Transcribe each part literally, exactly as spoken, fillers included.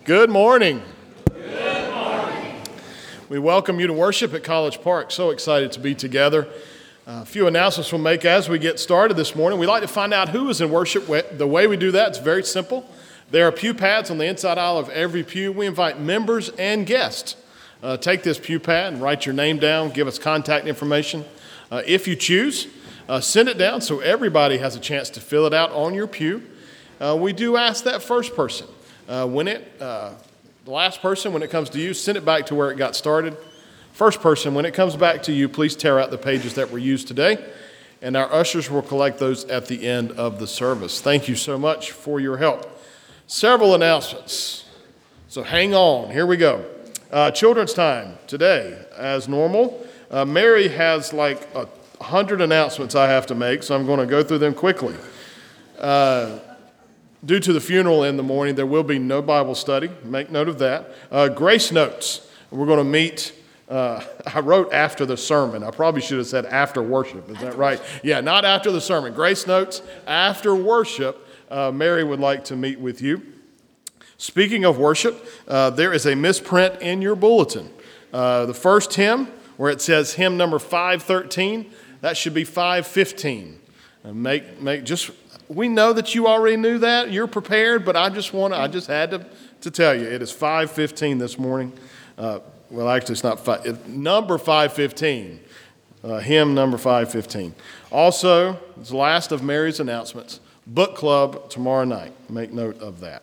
Good morning. Good morning. We welcome you to worship at College Park. So excited to be together. Uh, a few announcements we'll make as we get started this morning. We'd like to find out who is in worship. The way we do that is very simple. There are pew pads on the inside aisle of every pew. We invite members and guests. Uh, take this pew pad and write your name down. Give us contact information. Uh, if you choose, uh, send it down so everybody has a chance to fill it out on your pew. Uh, we do ask that first person. Uh, when it, uh, the last person, when it comes to you, send it back to where it got started. First person, when it comes back to you, please tear out the pages that were used today, and our ushers will collect those at the end of the service. Thank you so much for your help. Several announcements, so hang on. Here we go. Uh, children's time today, as normal. Uh, Mary has like a hundred announcements I have to make, so I'm going to go through them quickly. Uh, Due to the funeral in the morning, there will be no Bible study. Make note of that. Uh, grace notes. We're going to meet. Uh, I wrote after the sermon. I probably should have said after worship. Is that right? Yeah, not after the sermon. Grace notes after worship. Uh, Mary would like to meet with you. Speaking of worship, uh, there is a misprint in your bulletin. Uh, the first hymn, where it says hymn number five thirteen, that should be five fifteen. Uh, make make just. We know that you already knew that. You're prepared, but I just want to, I just had to, to tell you. It is five fifteen this morning. Uh, well, actually, it's not five. It's number five fifteen. Uh, hymn number five fifteen. Also, it's the last of Mary's announcements. Book club tomorrow night. Make note of that.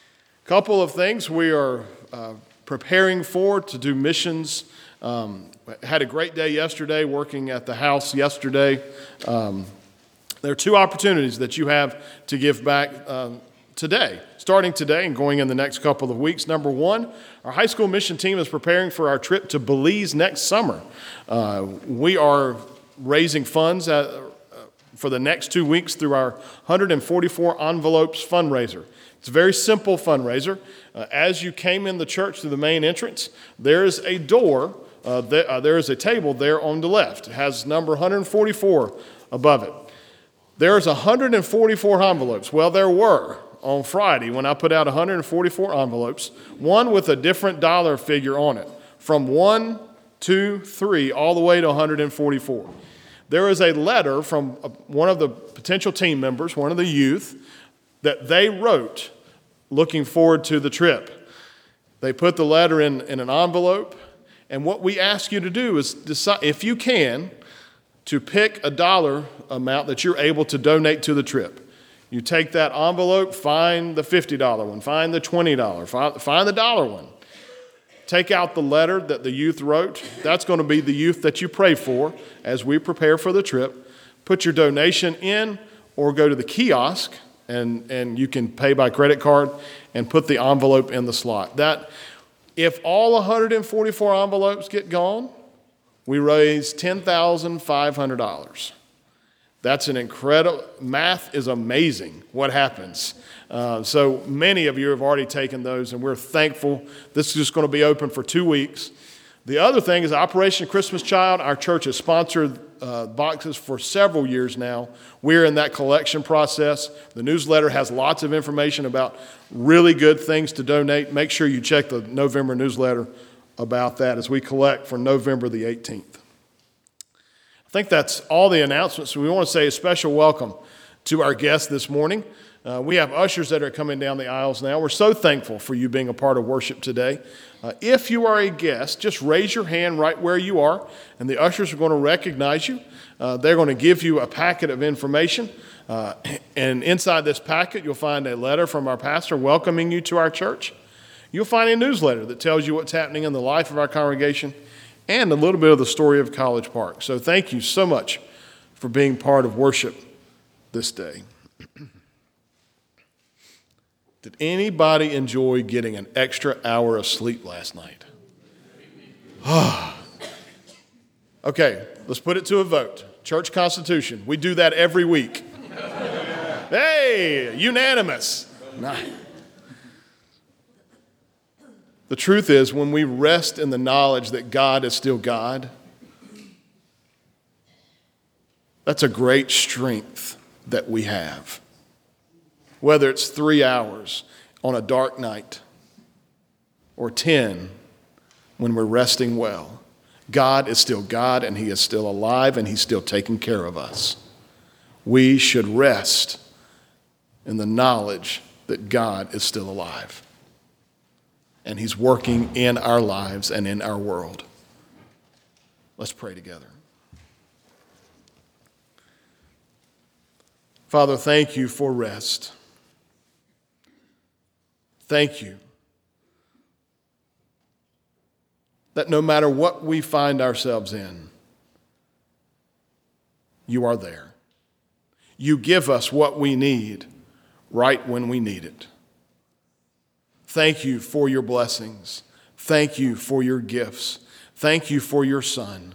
A couple of things we are uh, preparing for to do missions. Um, had a great day yesterday working at the house yesterday. Um, There are two opportunities that you have to give back uh, today, starting today and going in the next couple of weeks. Number one, our high school mission team is preparing for our trip to Belize next summer. Uh, we are raising funds at, uh, for the next two weeks through our one hundred forty-four envelopes fundraiser. It's a very simple fundraiser. Uh, as you came in the church through the main entrance, there is a door, uh, th- uh, there is a table there on the left. It has number one hundred forty-four above it. There's one hundred forty-four envelopes. Well, there were on Friday when I put out one hundred forty-four envelopes, one with a different dollar figure on it, from one, two, three, all the way to one hundred forty-four. There is a letter from one of the potential team members, one of the youth, that they wrote looking forward to the trip. They put the letter in, in an envelope, and what we ask you to do is decide, if you can, to pick a dollar amount that you're able to donate to the trip. You take that envelope, find the fifty dollars one, find the twenty dollars, find, find the dollar one. Take out the letter that the youth wrote. That's going to be the youth that you pray for as we prepare for the trip. Put your donation in or go to the kiosk and, and you can pay by credit card and put the envelope in the slot. That, if all one hundred forty-four envelopes get gone, we raise ten thousand five hundred dollars. That's an incredible, math is amazing what happens. Uh, so many of you have already taken those, and we're thankful. This is just going to be open for two weeks. The other thing is Operation Christmas Child. Our church has sponsored uh, boxes for several years now. We're in that collection process. The newsletter has lots of information about really good things to donate. Make sure you check the November newsletter about that as we collect for November the eighteenth. I think that's all the announcements. We want to say a special welcome to our guests this morning. Uh, we have ushers that are coming down the aisles now. We're so thankful for you being a part of worship today. Uh, if you are a guest, just raise your hand right where you are, and the ushers are going to recognize you. Uh, they're going to give you a packet of information, uh, and inside this packet you'll find a letter from our pastor welcoming you to our church. You'll find a newsletter that tells you what's happening in the life of our congregation and a little bit of the story of College Park. So thank you so much for being part of worship this day. Did anybody enjoy getting an extra hour of sleep last night? Okay, let's put it to a vote. Church Constitution. We do that every week. Hey, unanimous. Nice. The truth is, when we rest in the knowledge that God is still God, that's a great strength that we have. Whether it's three hours on a dark night, or ten when we're resting well. God is still God, and he is still alive, and he's still taking care of us. We should rest in the knowledge that God is still alive, and he's working in our lives and in our world. Let's pray together. Father, thank you for rest. Thank you that no matter what we find ourselves in, you are there. You give us what we need right when we need it. Thank you for your blessings. Thank you for your gifts. Thank you for your Son.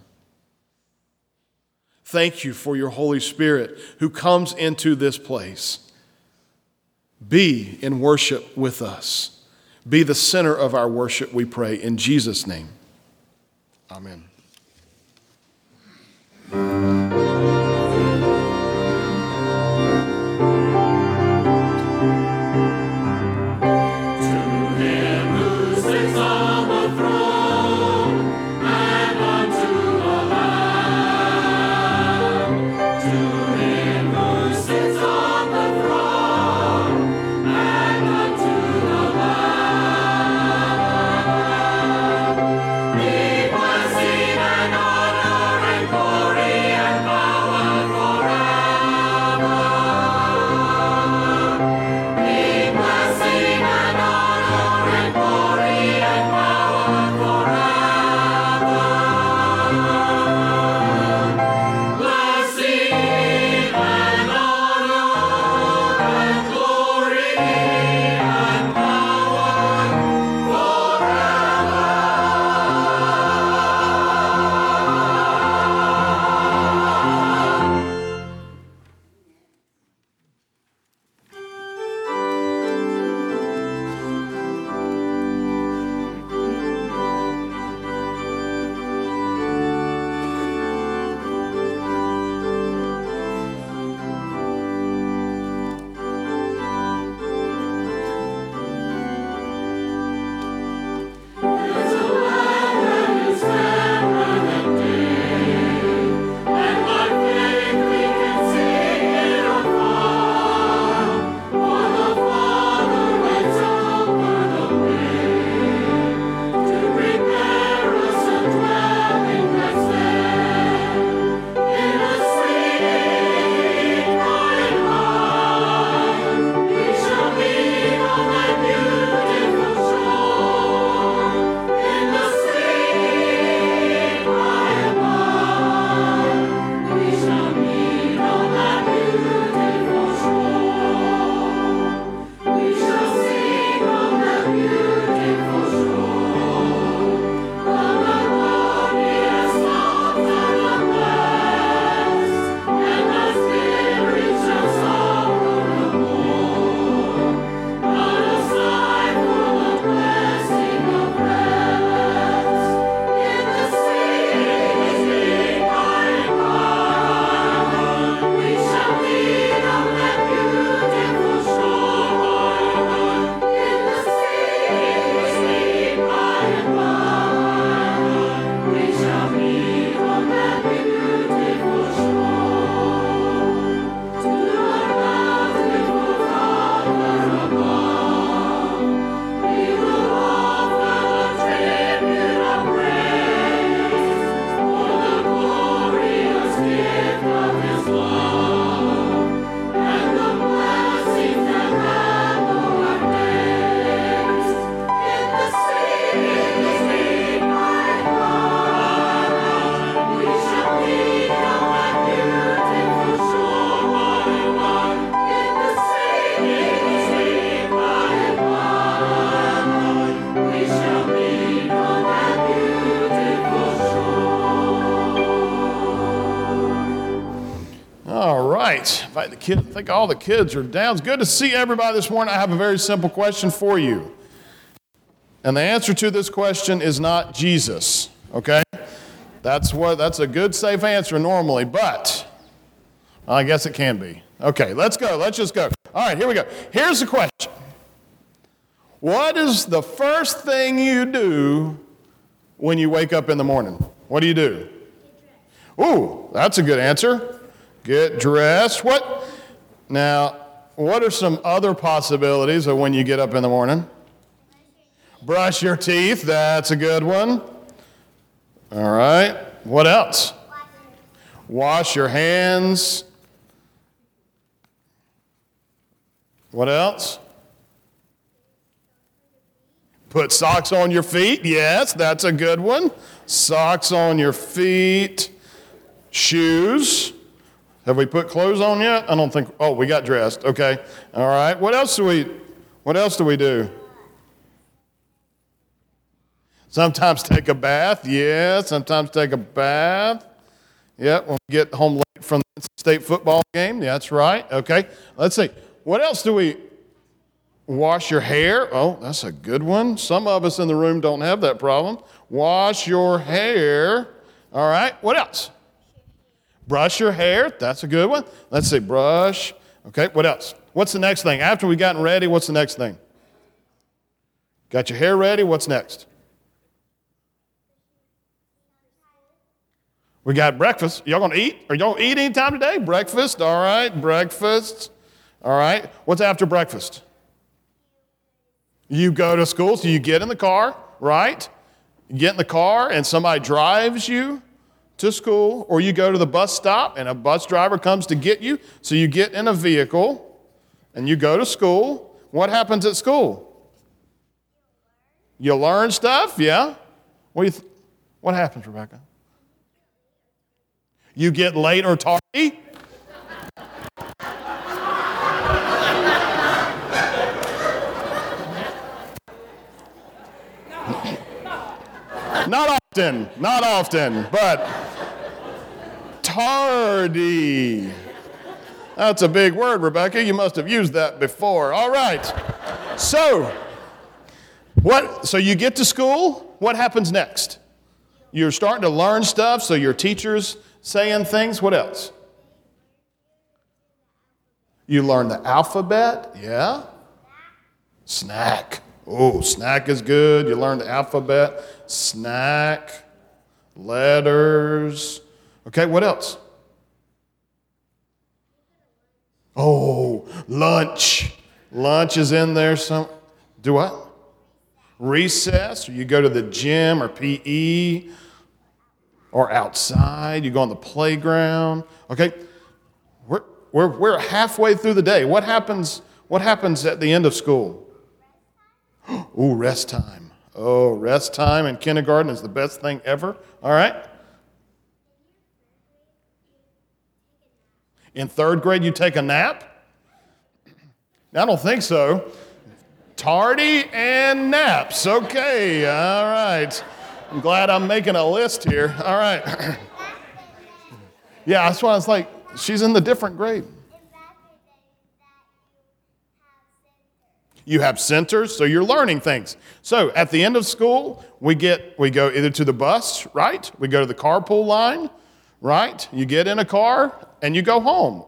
Thank you for your Holy Spirit who comes into this place. Be in worship with us. Be the center of our worship, we pray, in Jesus' name. Amen. Invite the kids. I think all the kids are down. It's good to see everybody this morning. I have a very simple question for you. And the answer to this question is not Jesus, okay? That's what that's a good, safe answer normally, but I guess it can be. Okay, let's go. Let's just go. All right, here we go. Here's the question. What is the first thing you do when you wake up in the morning? What do you do? Ooh, that's a good answer. Get dressed. What? Now, what are some other possibilities of when you get up in the morning? Brush your teeth. That's a good one. All right. What else? Wash your hands. What else? Put socks on your feet. Yes, that's a good one. Socks on your feet. Shoes. Have we put clothes on yet? I don't think. Oh, we got dressed. Okay. All right. What else do we? What else do we do? Sometimes take a bath. Yeah. Sometimes take a bath. Yeah. When we get home late from the state football game. Yeah, that's right. Okay. Let's see. What else do we? Wash your hair. Oh, that's a good one. Some of us in the room don't have that problem. Wash your hair. All right. What else? Brush your hair. That's a good one. Let's see. Brush. Okay. What else? What's the next thing? After we gotten ready, what's the next thing? Got your hair ready. What's next? We got breakfast. Y'all gonna eat? Are y'all gonna eat anytime today? Breakfast. All right. Breakfast. All right. What's after breakfast? You go to school, so you get in the car, right? You get in the car and somebody drives you to school, or you go to the bus stop and a bus driver comes to get you, so you get in a vehicle and you go to school. What happens at school? You learn stuff, yeah? What, do you th- what happens, Rebecca? You get late or tardy? Not often, not often, but tardy. That's a big word, Rebecca. You must have used that before. All right. So, what? So you get to school. What happens next? You're starting to learn stuff, so your teacher's saying things. What else? You learn the alphabet. Yeah. Snack. Oh, snack is good. You learn the alphabet. Snack. Letters. Okay, what else? Oh, lunch. Lunch is in there. Some. Do what? Recess. Or you go to the gym or P E. Or outside. You go on the playground. Okay. We're, we're, we're halfway through the day. What happens, what happens at the end of school? Ooh, rest time. Oh, rest time in kindergarten is the best thing ever. All right. In third grade, you take a nap? I don't think so. Tardy and naps. Okay. All right. I'm glad I'm making a list here. All right. Yeah, that's why I was like, she's in the different grade. You have centers, so you're learning things. So at the end of school, we get we go either to the bus, right? We go to the carpool line, right? You get in a car and you go home.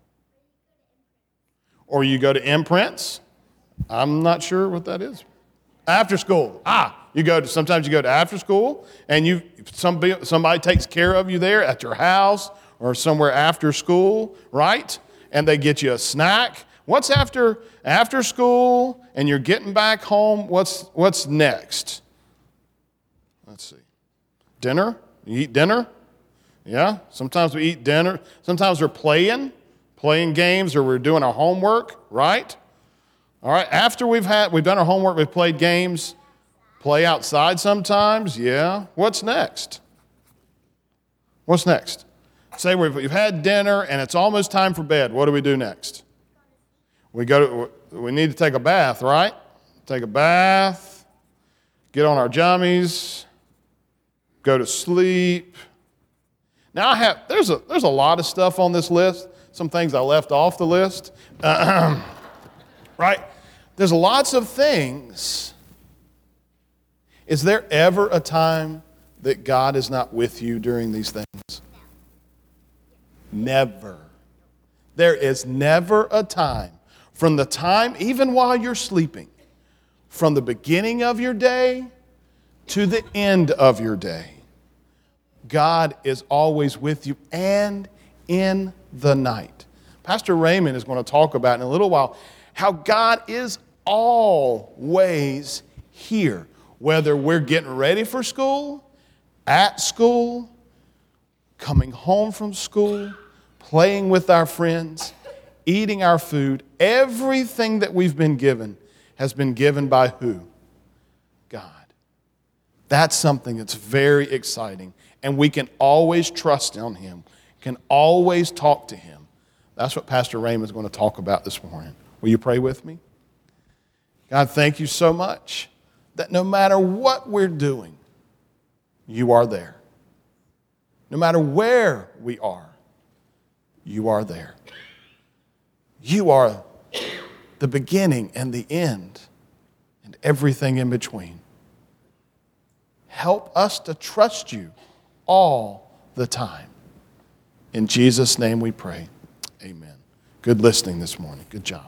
Or you go to imprints. I'm not sure what that is. After school. Ah, you go to sometimes you go to after school and you somebody somebody takes care of you there at your house or somewhere after school, right? And they get you a snack. What's after after school and you're getting back home? What's what's next? Let's see. Dinner? You eat dinner? Yeah. Sometimes we eat dinner. Sometimes we're playing, playing games, or we're doing our homework, right? All right. After we've had we've done our homework, we've played games, play outside sometimes. Yeah. What's next? What's next? Say we've, we've had dinner and it's almost time for bed. What do we do next? We go to, we need to take a bath, right? Take a bath, get on our jammies, go to sleep. Now I have there's a there's a lot of stuff on this list. Some things I left off the list, uh, right? There's lots of things. Is there ever a time that God is not with you during these things? Never. There is never a time. From the time, even while you're sleeping, from the beginning of your day to the end of your day. God is always with you and in the night. Pastor Raymond is going to talk about in a little while how God is always here, whether we're getting ready for school, at school, coming home from school, playing with our friends, eating our food. Everything that we've been given has been given by who? God. That's something that's very exciting, and we can always trust on him, can always talk to him. That's what Pastor Raymond is going to talk about this morning. Will you pray with me? God, thank you so much that no matter what we're doing, you are there. No matter where we are, you are there. You are the beginning and the end and everything in between. Help us to trust you all the time. In Jesus' name we pray. Amen. Good listening this morning. Good job.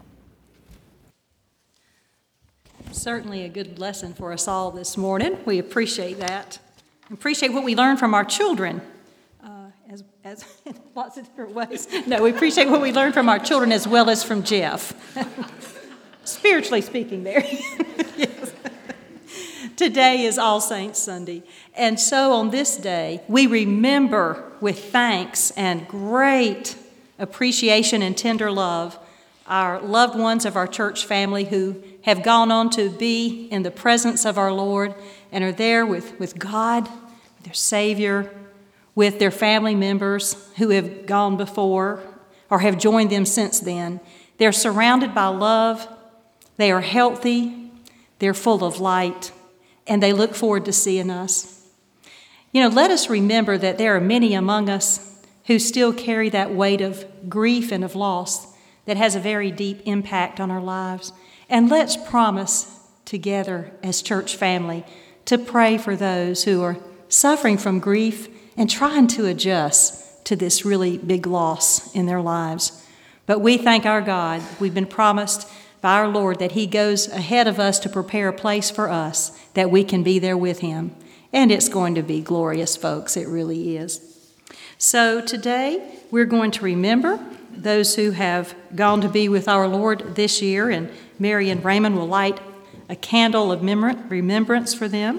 Certainly a good lesson for us all this morning. We appreciate that. Appreciate what we learn from our children uh, as, as in lots of different ways. No, we appreciate what we learn from our children as well as from Jeff. Spiritually speaking there. Yes. Today is All Saints Sunday. And so on this day, we remember with thanks and great appreciation and tender love our loved ones of our church family who have gone on to be in the presence of our Lord and are there with, with God, with their Savior, with their family members who have gone before or have joined them since then. They're surrounded by love, they are healthy, they're full of light, and they look forward to seeing us. You know, let us remember that there are many among us who still carry that weight of grief and of loss that has a very deep impact on our lives. And let's promise together as church family to pray for those who are suffering from grief and trying to adjust to this really big loss in their lives. But we thank our God. We've been promised by our Lord that he goes ahead of us to prepare a place for us that we can be there with him. And it's going to be glorious, folks. It really is. So today we're going to remember those who have gone to be with our Lord this year, and Mary and Raymond will light a candle of remembrance for them.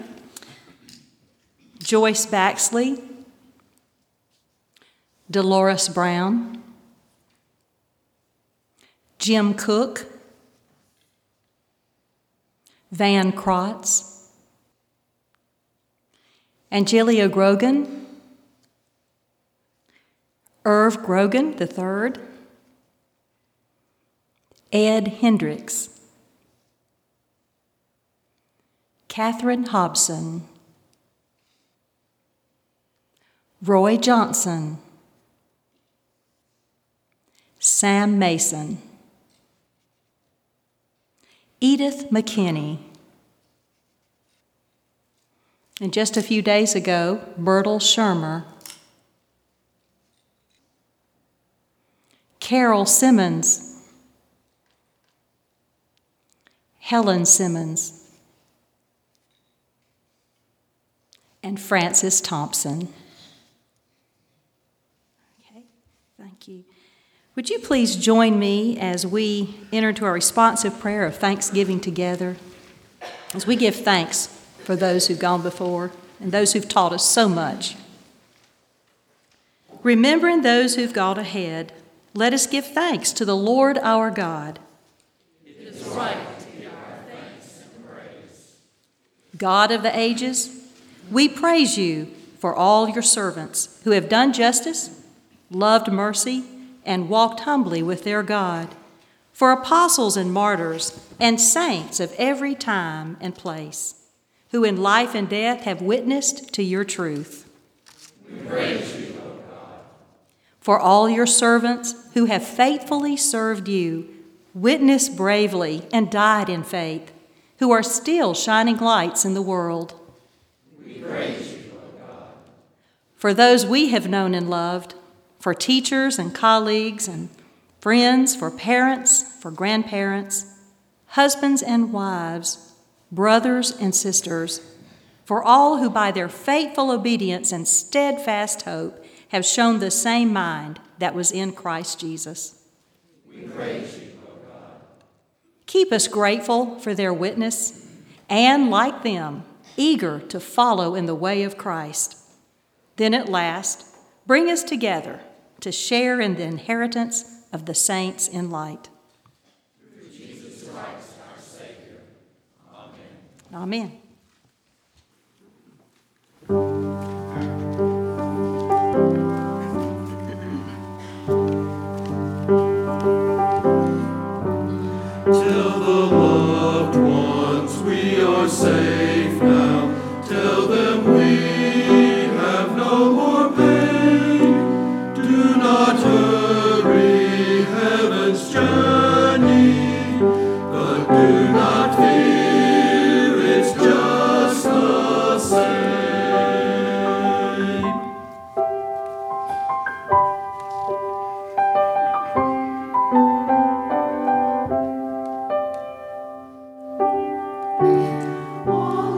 Joyce Baxley, Dolores Brown, Jim Cook, Van Krotz, Angelia Grogan, Irv Grogan the third, Ed Hendricks, Catherine Hobson, Roy Johnson, Sam Mason, Edith McKinney. And just a few days ago, Myrtle Shermer, Carol Simmons, Helen Simmons, and Frances Thompson. Okay, thank you. Would you please join me as we enter into our responsive prayer of thanksgiving together, as we give thanks for those who've gone before and those who've taught us so much. Remembering those who've gone ahead, let us give thanks to the Lord our God. It is right to give our thanks and praise. God of the ages, we praise you for all your servants who have done justice, loved mercy, and walked humbly with their God, for apostles and martyrs and saints of every time and place, who in life and death have witnessed to your truth. We praise you, O God. For all your servants who have faithfully served you, witnessed bravely, and died in faith, who are still shining lights in the world. We praise you, O God. For those we have known and loved, for teachers and colleagues and friends, for parents, for grandparents, husbands and wives, brothers and sisters, for all who by their faithful obedience and steadfast hope have shown the same mind that was in Christ Jesus. We praise you, O God. Keep us grateful for their witness and, like them, eager to follow in the way of Christ. Then at last, bring us together to share in the inheritance of the saints in light. Through Jesus Christ, our Savior. Amen. Amen. Tell the loved ones we are safe now. Tell them we have no more pain. Do not hurry heaven's journey, but do not fear, it's just the same. All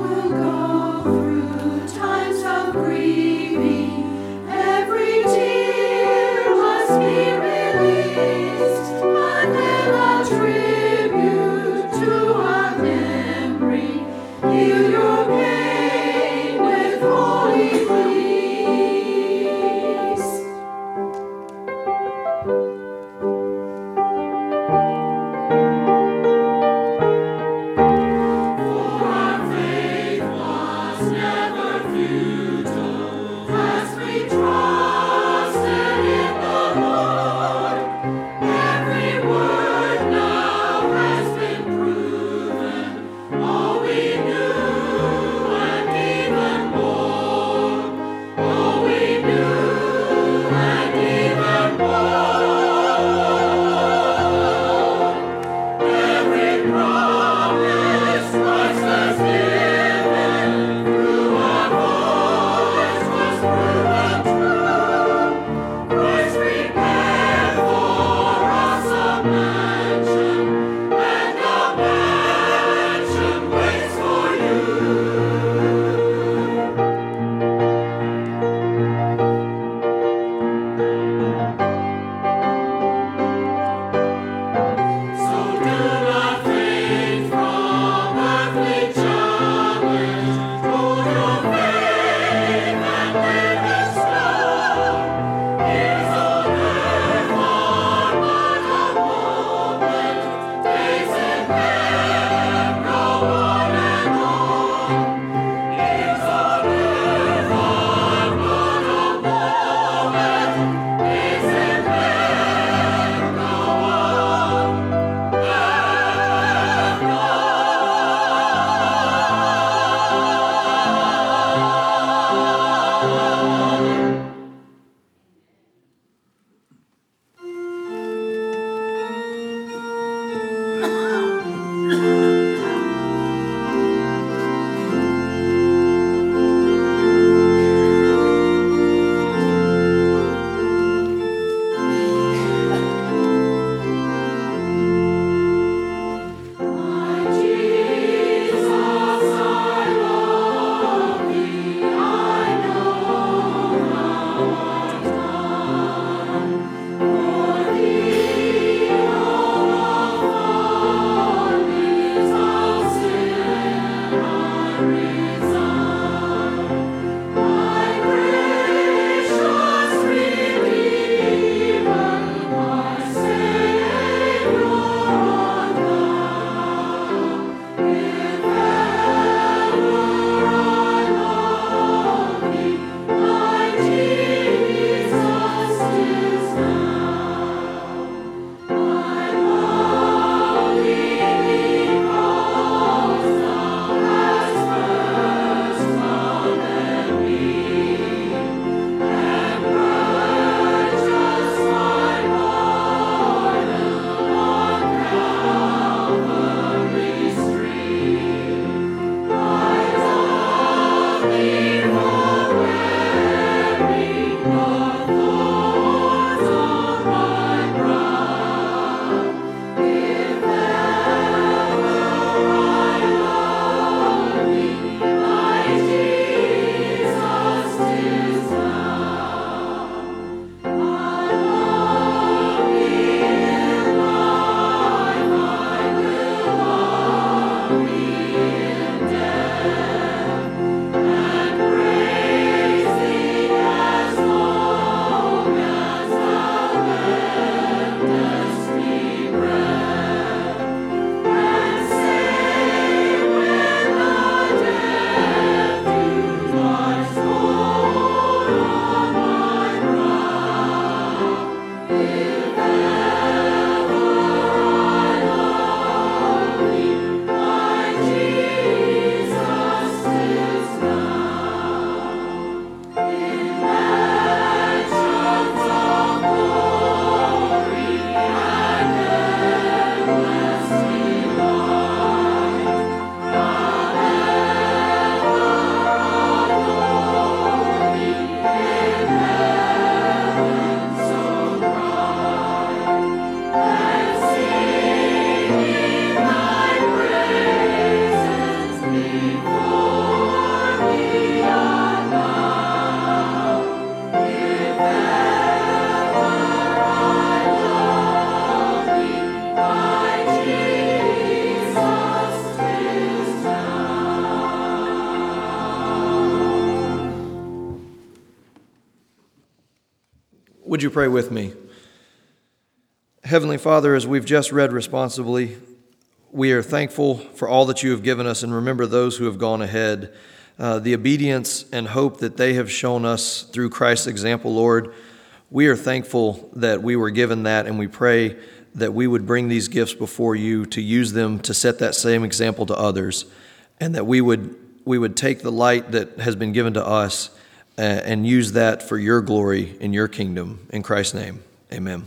Would you pray with me? Heavenly Father, as we've just read responsibly, we are thankful for all that you have given us, and remember those who have gone ahead, uh, the obedience and hope that they have shown us through Christ's example, Lord. We are thankful that we were given that, and we pray that we would bring these gifts before you to use them to set that same example to others, and that we would we would take the light that has been given to us uh, and use that for your glory in your kingdom. In Christ's name, amen.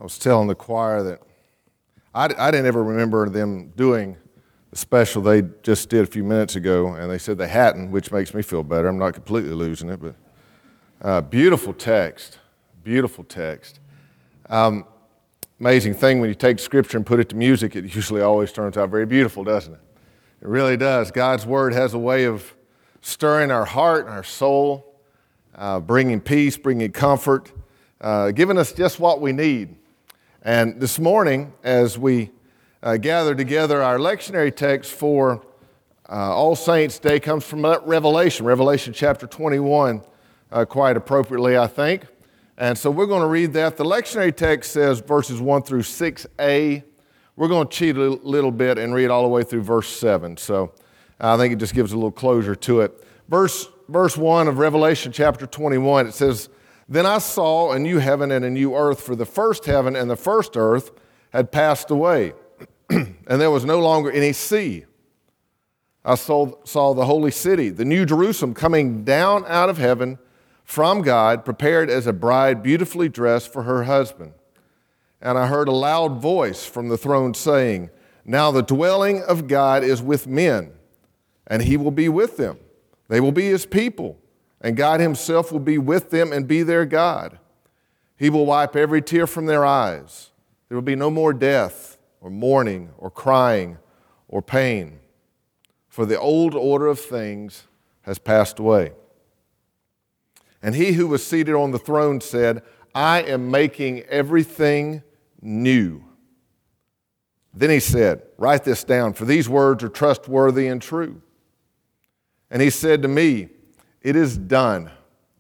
was telling the choir that I, I didn't ever remember them doing the special they just did a few minutes ago, and they said they hadn't, which makes me feel better. I'm not completely losing it, but uh, beautiful text, beautiful text. Um, amazing thing, when you take Scripture and put it to music, it usually always turns out very beautiful, doesn't it? It really does. God's Word has a way of stirring our heart and our soul, uh, bringing peace, bringing comfort, uh, giving us just what we need. And this morning, as we uh, gather together, our lectionary text for uh, All Saints' Day comes from Revelation, Revelation chapter twenty-one, uh, quite appropriately, I think. And so we're going to read that. The lectionary text says verses one through six a. We're going to cheat a little bit and read all the way through verse seven. So I think it just gives a little closure to it. Verse, verse one of Revelation chapter twenty-one, it says, "Then I saw a new heaven and a new earth, for the first heaven and the first earth had passed away, and there was no longer any sea. I saw, saw the holy city, the new Jerusalem, coming down out of heaven from God, prepared as a bride beautifully dressed for her husband. And I heard a loud voice from the throne saying, 'Now the dwelling of God is with men, and he will be with them. They will be his people, and God himself will be with them and be their God. He will wipe every tear from their eyes. There will be no more death, or mourning, or crying, or pain, for the old order of things has passed away.' And he who was seated on the throne said, 'I am making everything new.' Then he said, 'Write this down, for these words are trustworthy and true.' And he said to me, 'It is done.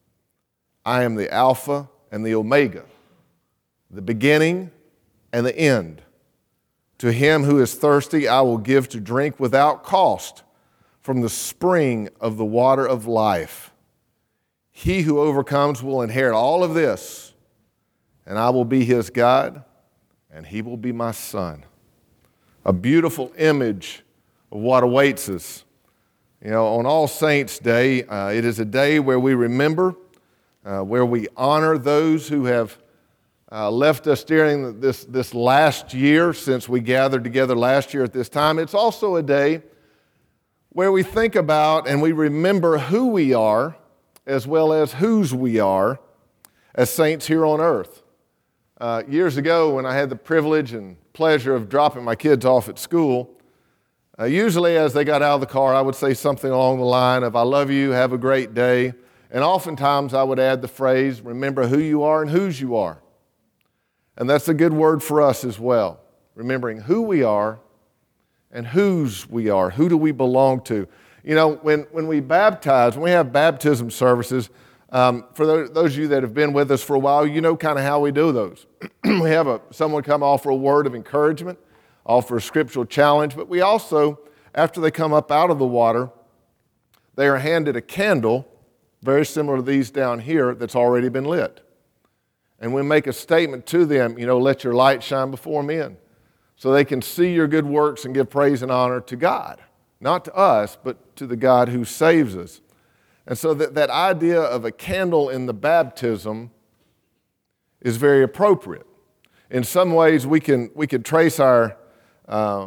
I am the Alpha and the Omega, the beginning and the end. To him who is thirsty, I will give to drink without cost from the spring of the water of life. He who overcomes will inherit all of this, and I will be his God, and he will be my son.'" A beautiful image of what awaits us. You know, on All Saints' Day, uh, it is a day where we remember, uh, where we honor those who have uh, left us during this, this last year since we gathered together last year at this time. It's also a day where we think about and we remember who we are as well as whose we are as saints here on earth. Uh, years ago, when I had the privilege and pleasure of dropping my kids off at school, uh, usually as they got out of the car, I would say something along the line of, "I love you, have a great day." And oftentimes I would add the phrase, "Remember who you are and whose you are." And that's a good word for us as well, remembering who we are and whose we are. Who do we belong to? You know, when, when we baptize, when we have baptism services, um, for those, those of you that have been with us for a while, you know kind of how we do those. We have a, someone come offer a word of encouragement, offer a scriptural challenge, but we also, after they come up out of the water, they are handed a candle, very similar to these down here, that's already been lit. And we make a statement to them, you know, "Let your light shine before men," so they can see your good works and give praise and honor to God. Not to us, but to the God who saves us. And so that, that idea of a candle in the baptism is very appropriate. In some ways, we can, we can trace our uh,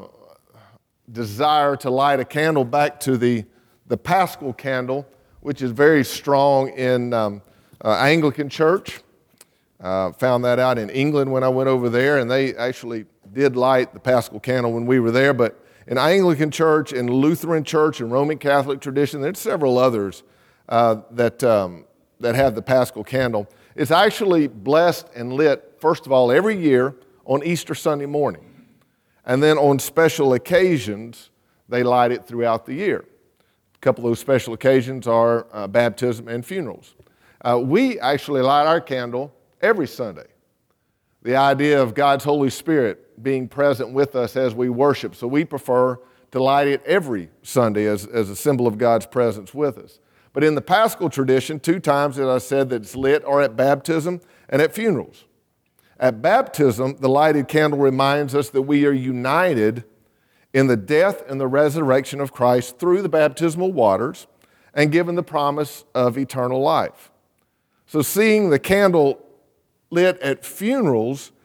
desire to light a candle back to the, the Paschal candle, which is very strong in um, uh, Anglican Church. Uh, found that out in England when I went over there, and they actually did light the Paschal candle when we were there. But in Anglican Church, in Lutheran Church, and Roman Catholic tradition, there's several others uh, that um, that have the Paschal candle. It's actually blessed and lit, first of all, every year on Easter Sunday morning. And then on special occasions, they light it throughout the year. A couple of those special occasions are uh, baptism and funerals. Uh, we actually light our candle every Sunday. The idea of God's Holy Spirit being present with us as we worship. So we prefer to light it every Sunday as, as a symbol of God's presence with us. But in the Paschal tradition, two times, as I said, that it's lit are at baptism and at funerals. At baptism, the lighted candle reminds us that we are united in the death and the resurrection of Christ through the baptismal waters and given the promise of eternal life. So seeing the candle lit at funerals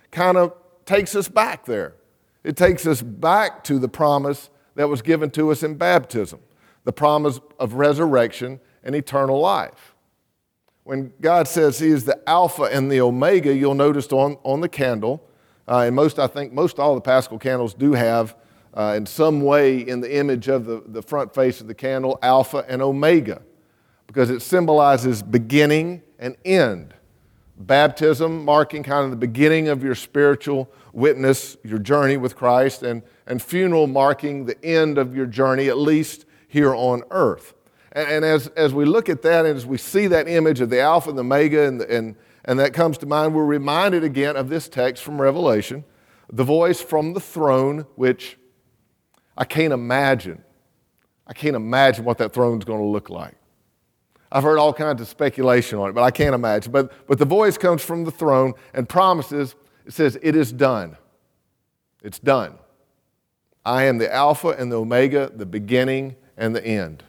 kind of takes us back there. It takes us back to the promise that was given to us in baptism, the promise of resurrection and eternal life. When God says he is the Alpha and the Omega, you'll notice on, on the candle, uh, and most, I think, most all the Paschal candles do have, uh, in some way in the image of the, the front face of the candle, Alpha and Omega, because it symbolizes beginning and end. Baptism marking kind of the beginning of your spiritual witness, your journey with Christ, and, and funeral marking the end of your journey, at least here on earth. And, and as, as we look at that, and as we see that image of the Alpha and the Omega, and, and, and that comes to mind, we're reminded again of this text from Revelation, the voice from the throne, which I can't imagine. I can't imagine what that throne's going to look like. I've heard all kinds of speculation on it, but I can't imagine. But, but the voice comes from the throne and promises, it says, it is done. It's done. I am the Alpha and the Omega, the beginning and the end.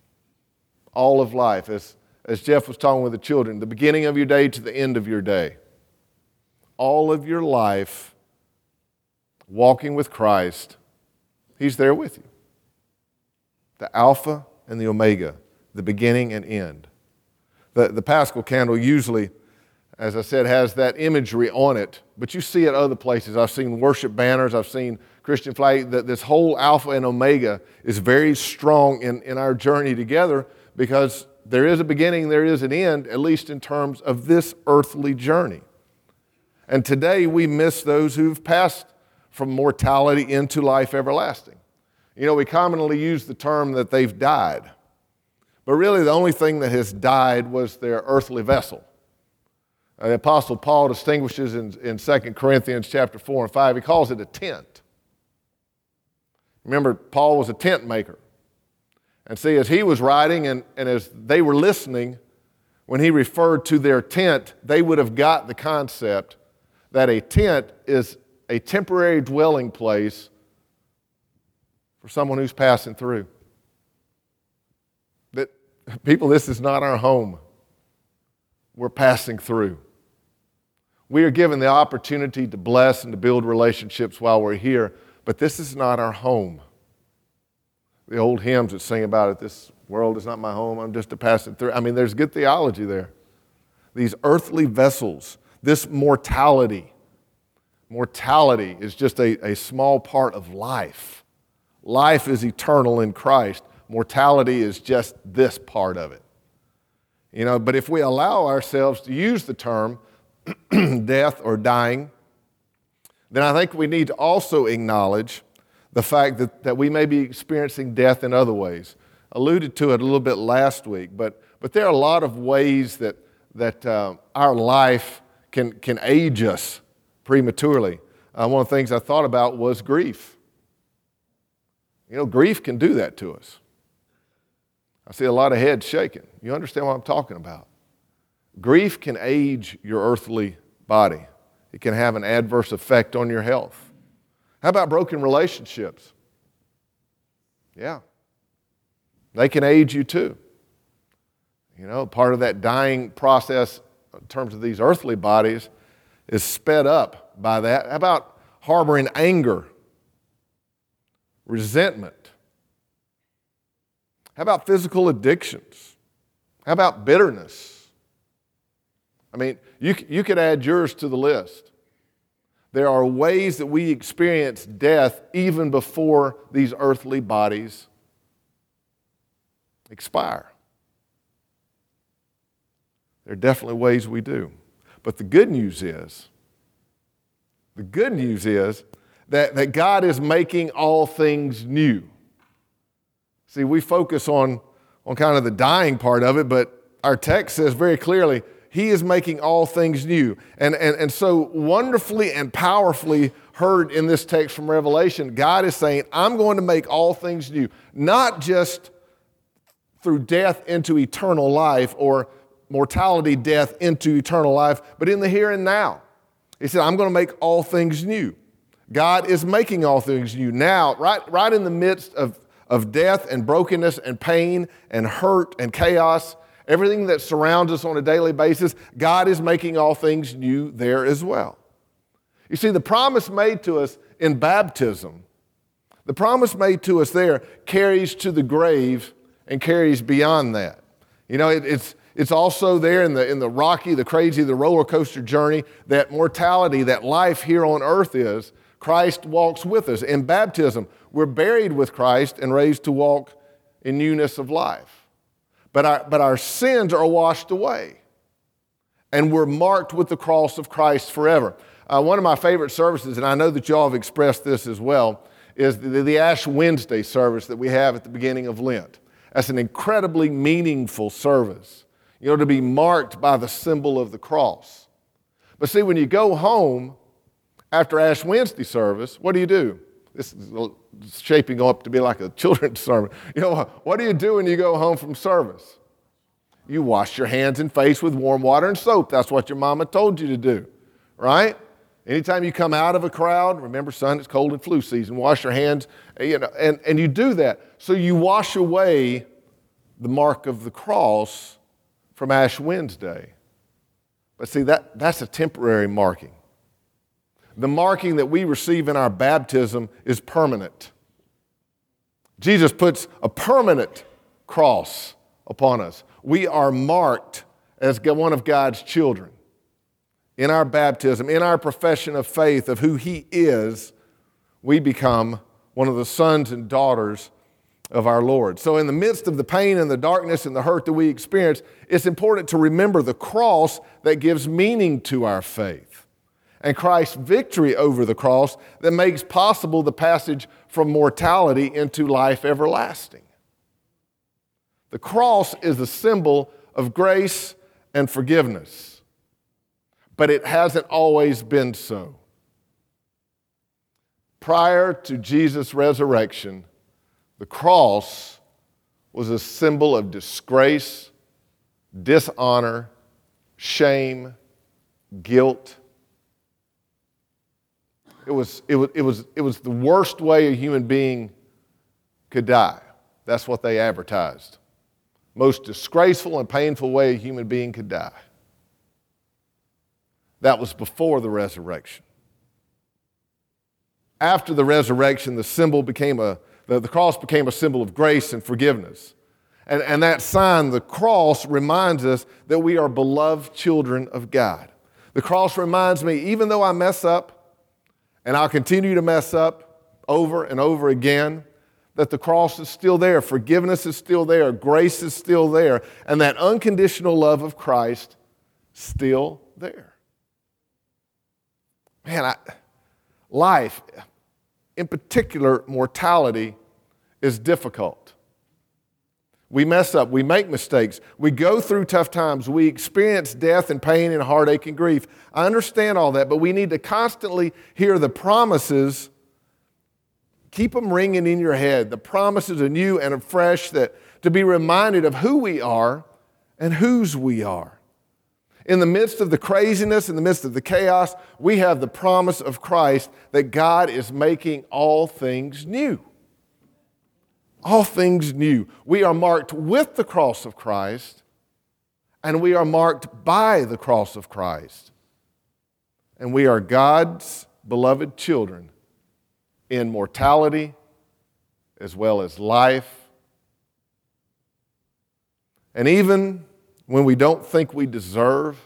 All of life, as, as Jeff was talking with the children, the beginning of your day to the end of your day. All of your life, walking with Christ, he's there with you. The Alpha and the Omega, the beginning and end. The, the Paschal candle usually, as I said, has that imagery on it, but you see it other places. I've seen worship banners, I've seen Christian flag. That this whole Alpha and Omega is very strong in, in our journey together, because there is a beginning, there is an end, at least in terms of this earthly journey. And today we miss those who've passed from mortality into life everlasting. You know, we commonly use the term that they've died. But really, the only thing that has died was their earthly vessel. Uh, the Apostle Paul distinguishes in, in Second Corinthians chapter four and five, he calls it a tent. Remember, Paul was a tent maker. And see, as he was writing and, and as they were listening, when he referred to their tent, they would have got the concept that a tent is a temporary dwelling place for someone who's passing through. That people, this is not our home. We're passing through. We are given the opportunity to bless and to build relationships while we're here, but this is not our home. The old hymns that sing about it, this world is not my home, I'm just a passing through. I mean, there's good theology there. These earthly vessels, this mortality. Mortality is just a, a small part of life. Life is eternal in Christ. Mortality is just this part of it. You know, but if we allow ourselves to use the term death or dying, then I think we need to also acknowledge the fact that, that we may be experiencing death in other ways. Alluded to it a little bit last week, but, but there are a lot of ways that, that uh, our life can, can age us prematurely. Uh, one of the things I thought about was grief. You know, grief can do that to us. I see a lot of heads shaking. You understand what I'm talking about? Grief can age your earthly body. It can have an adverse effect on your health. How about broken relationships? Yeah. They can age you too. You know, part of that dying process in terms of these earthly bodies is sped up by that. How about harboring anger, resentment? How about physical addictions? How about bitterness? I mean, you, you could add yours to the list. There are ways that we experience death even before these earthly bodies expire. There are definitely ways we do. But the good news is, the good news is that, that God is making all things new. See, we focus on, on kind of the dying part of it, but our text says very clearly, He is making all things new. And, and, and so wonderfully and powerfully heard in this text from Revelation, God is saying, I'm going to make all things new. Not just through death into eternal life or mortality, death into eternal life, but in the here and now. He said, I'm going to make all things new. God is making all things new now, right, right in the midst of, of death and brokenness and pain and hurt and chaos. Everything that surrounds us on a daily basis, God is making all things new there as well. You see, the promise made to us in baptism, the promise made to us there carries to the grave and carries beyond that. You know, it, it's it's also there in the in the rocky, the crazy, the roller coaster journey that mortality, that life here on earth is. Christ walks with us. In baptism, we're buried with Christ and raised to walk in newness of life. But our, but our sins are washed away, and we're marked with the cross of Christ forever. Uh, one of my favorite services, and I know that you all have expressed this as well, is the, the Ash Wednesday service that we have at the beginning of Lent. That's an incredibly meaningful service, you know, to be marked by the symbol of the cross. But see, when you go home after Ash Wednesday service, what do you do? This is shaping up to be like a children's sermon. You know, what do you do when you go home from service? You wash your hands and face with warm water and soap. That's what your mama told you to do, right? Anytime you come out of a crowd, remember, son, it's cold and flu season, wash your hands, you know, and, and you do that. So you wash away the mark of the cross from Ash Wednesday. But see, that, that's a temporary marking. The marking that we receive in our baptism is permanent. Jesus puts a permanent cross upon us. We are marked as one of God's children. In our baptism, in our profession of faith of who He is, we become one of the sons and daughters of our Lord. So in the midst of the pain and the darkness and the hurt that we experience, it's important to remember the cross that gives meaning to our faith, and Christ's victory over the cross that makes possible the passage from mortality into life everlasting. The cross is a symbol of grace and forgiveness, but it hasn't always been so. Prior to Jesus' resurrection, the cross was a symbol of disgrace, dishonor, shame, guilt. It was, it was, it was, it was the worst way a human being could die. That's what they advertised. Most disgraceful and painful way a human being could die. That was before the resurrection. After the resurrection, the symbol became a, the, the cross became a symbol of grace and forgiveness. And, and that sign, the cross, reminds us that we are beloved children of God. The cross reminds me, even though I mess up, and I'll continue to mess up over and over again, that the cross is still there, forgiveness is still there, grace is still there, and that unconditional love of Christ still there. Man, I, life, in particular mortality, is difficult. We mess up, we make mistakes, we go through tough times, we experience death and pain and heartache and grief. I understand all that, but we need to constantly hear the promises. Keep them ringing in your head, the promises anew and afresh, that to be reminded of who we are and whose we are. In the midst of the craziness, in the midst of the chaos, we have the promise of Christ that God is making all things new. All things new. We are marked with the cross of Christ, and we are marked by the cross of Christ. And we are God's beloved children in mortality as well as life. And even when we don't think we deserve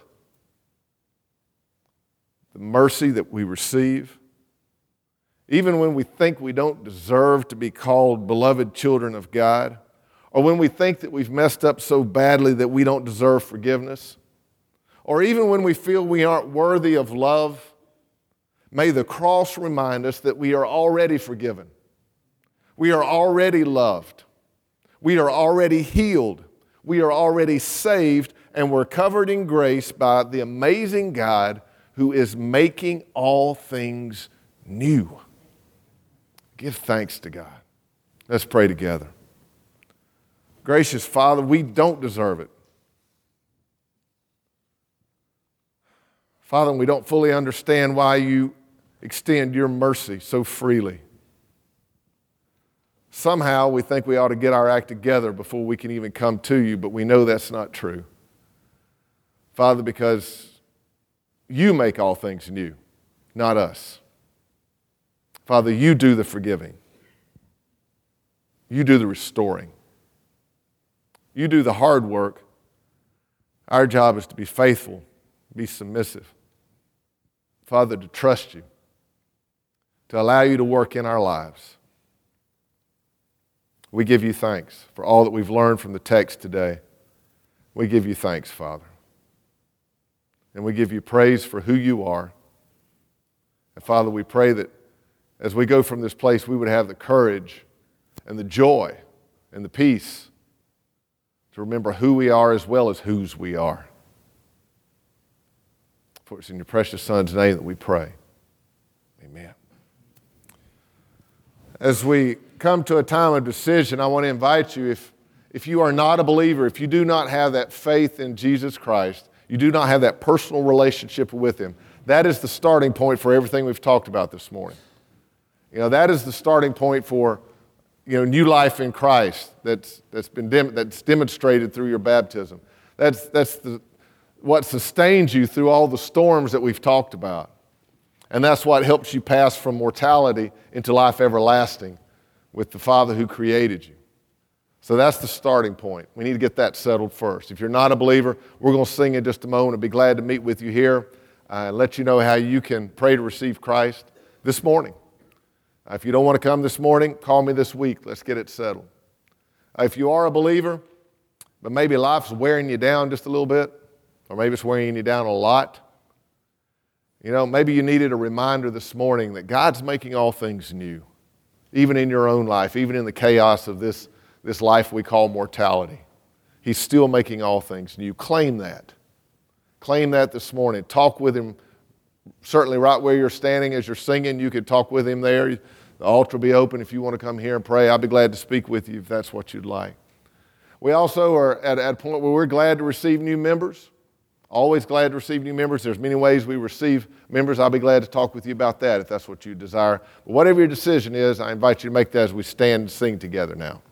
the mercy that we receive, even when we think we don't deserve to be called beloved children of God, or when we think that we've messed up so badly that we don't deserve forgiveness, or even when we feel we aren't worthy of love, may the cross remind us that we are already forgiven. We are already loved. We are already healed. We are already saved, and we're covered in grace by the amazing God who is making all things new. Give thanks to God. Let's pray together. Gracious Father, we don't deserve it. Father, we don't fully understand why you extend your mercy so freely. Somehow we think we ought to get our act together before we can even come to you, but we know that's not true. Father, because you make all things new. not us. Father, you do the forgiving. You do the restoring. You do the hard work. Our job is to be faithful, be submissive. Father, to trust you, to allow you to work in our lives. We give you thanks for all that we've learned from the text today. We give you thanks, Father. And we give you praise for who you are. And Father, we pray that as we go from this place, we would have the courage and the joy and the peace to remember who we are as well as whose we are. For it's in your precious Son's name that we pray. Amen. As we come to a time of decision, I want to invite you, if, if you are not a believer, if you do not have that faith in Jesus Christ, you do not have that personal relationship with Him, that is the starting point for everything we've talked about this morning. You know, that is the starting point for, you know, new life in Christ that's, that's been dem- that's demonstrated through your baptism. That's, that's the, what sustains you through all the storms that we've talked about. And that's what helps you pass from mortality into life everlasting with the Father who created you. So that's the starting point. We need to get that settled first. If you're not a believer, we're going to sing in just a moment. I'd be glad to meet with you here uh, and let you know how you can pray to receive Christ this morning. Uh, if you don't want to come this morning, call me this week. Let's get it settled. Uh, if you are a believer, but maybe life's wearing you down just a little bit, or maybe it's wearing you down a lot, you know, maybe you needed a reminder this morning that God's making all things new, even in your own life, even in the chaos of this, this life we call mortality. He's still making all things new. Claim that. Claim that this morning. Talk with Him, certainly right where you're standing as you're singing. You could talk with Him there. The altar will be open if you want to come here and pray. I'll be glad to speak with you if that's what you'd like. We also are at, at a point where we're glad to receive new members. Always glad to receive new members. There's many ways we receive members. I'll be glad to talk with you about that if that's what you desire. But whatever your decision is, I invite you to make that as we stand and sing together now.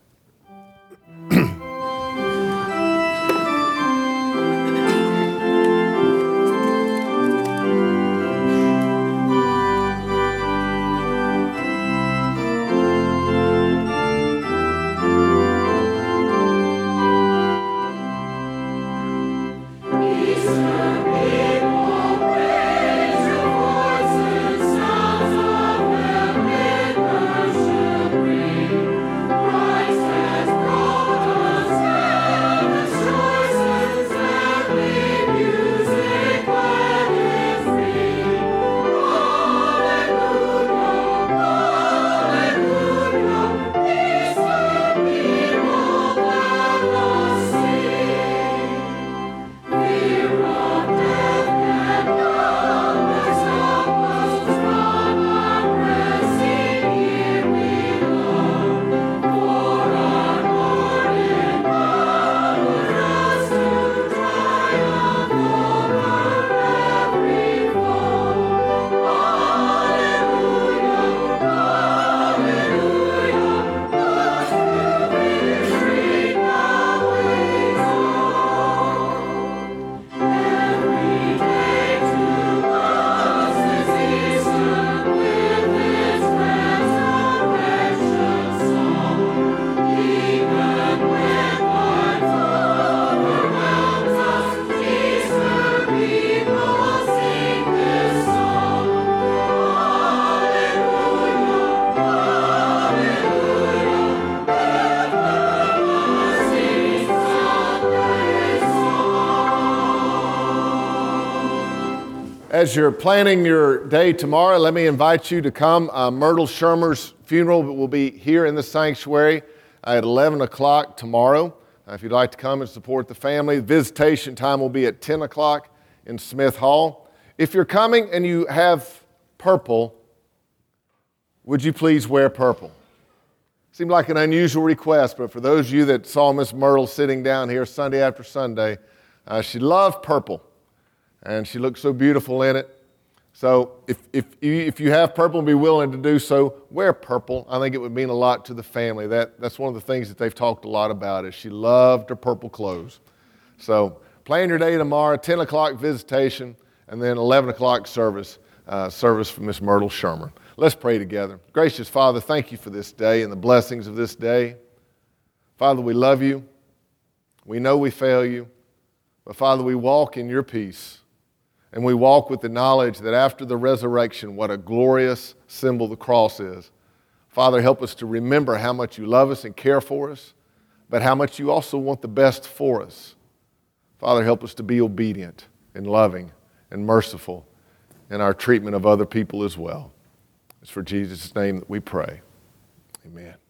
As you're planning your day tomorrow, let me invite you to come. Uh, Myrtle Shermer's funeral will be here in the sanctuary at eleven o'clock tomorrow. Uh, if you'd like to come and support the family, visitation time will be at ten o'clock in Smith Hall. If you're coming and you have purple, would you please wear purple? Seemed like an unusual request, but for those of you that saw Miss Myrtle sitting down here Sunday after Sunday, uh, she loved purple. And she looks so beautiful in it. So if, if, you, if you have purple and be willing to do so, wear purple. I think it would mean a lot to the family. That, that's one of the things that they've talked a lot about is she loved her purple clothes. So plan your day tomorrow, ten o'clock visitation, and then eleven o'clock service. uh, service from Miss Myrtle Sherman. Let's pray together. Gracious Father, thank you for this day and the blessings of this day. Father, we love you. We know we fail you. But Father, we walk in your peace. And we walk with the knowledge that after the resurrection, what a glorious symbol the cross is. Father, help us to remember how much you love us and care for us, but how much you also want the best for us. Father, help us to be obedient and loving and merciful in our treatment of other people as well. It's for Jesus' name that we pray. Amen.